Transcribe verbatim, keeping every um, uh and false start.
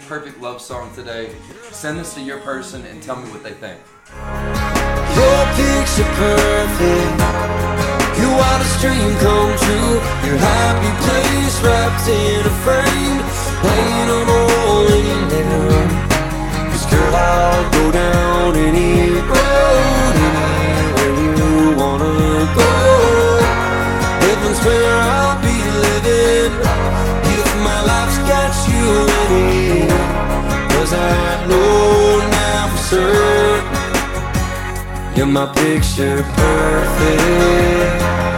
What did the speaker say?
perfect love song today, send this to your person and tell me what they think. Your picture perfect, you wildest dream come true. Your happy place wrapped in a frame, hanging on the wall in your living room. 'Cause girl, I'll go down any road, anywhere you wanna go. Heaven's where I'll be living if my life's got you in it. 'Cause I know now for certain you're my picture perfect.